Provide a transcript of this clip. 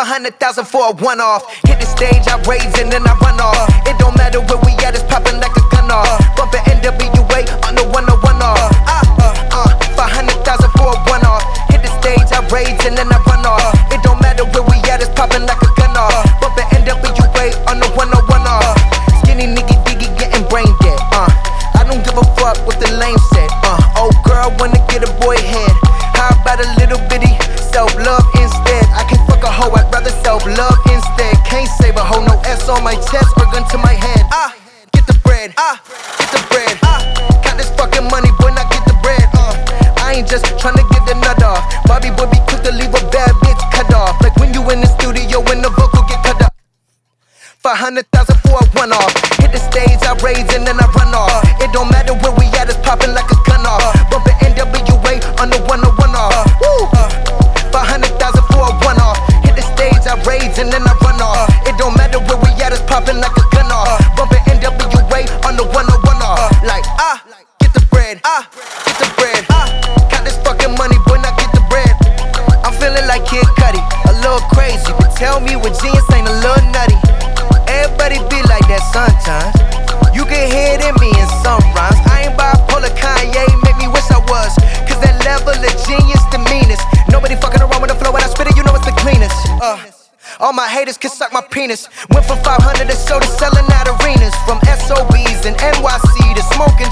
100,000 for a one-off. Hit the stage, I raise and then I run off. It don't matter where we at, it's popping like a gun off. Bumpin' NWA on the 101 off. 500,000 for a one-off. Hit the stage, I raise and then I run off. It don't matter where we at, it's popping like a gun off. Bumpin' NWA on the 101 off. Skinny nigga diggy getting brain dead. I don't give a fuck what the lame said. Old girl wanna get a boy head. How about a little bitty self-love instead? I can fuck a hoe, I'd rather self-love instead. Can't save a hoe, no S on my chest or gun to my head. Get the bread, get the bread. Count this fucking money, boy, now get the bread. I ain't just tryna get the nut off. Bobby boy be quick to leave a bad bitch cut off. Like when you in the studio when the vocal get cut up. 500,000 for a one-off. Hit the stage, I raise and then I run off. It don't matter where we at, it's popping like a gun off. Bumpin' NWA on the 101 off. 500,000 for a one-off. Hit the stage, I raise and then I run off. It don't matter where we at, it's popping like a gun off. Bumpin' NWA on the 101 off. Like, get the bread, get the bread. Count this fucking money, boy, now get the bread. I'm feeling like Kid Cudi, a little crazy, but tell me what genius ain't a little nutty. Everybody be like that sometimes. You can hear it in me in some rhymes. I ain't bipolar, Kanye make me wish I was. Cause that level of genius the meanest. Nobody fucking around with the flow when I spit it, you know it's the cleanest. All my haters can suck my penis. Went from 500 to soda selling out arenas. From SOBs and NYC to smoking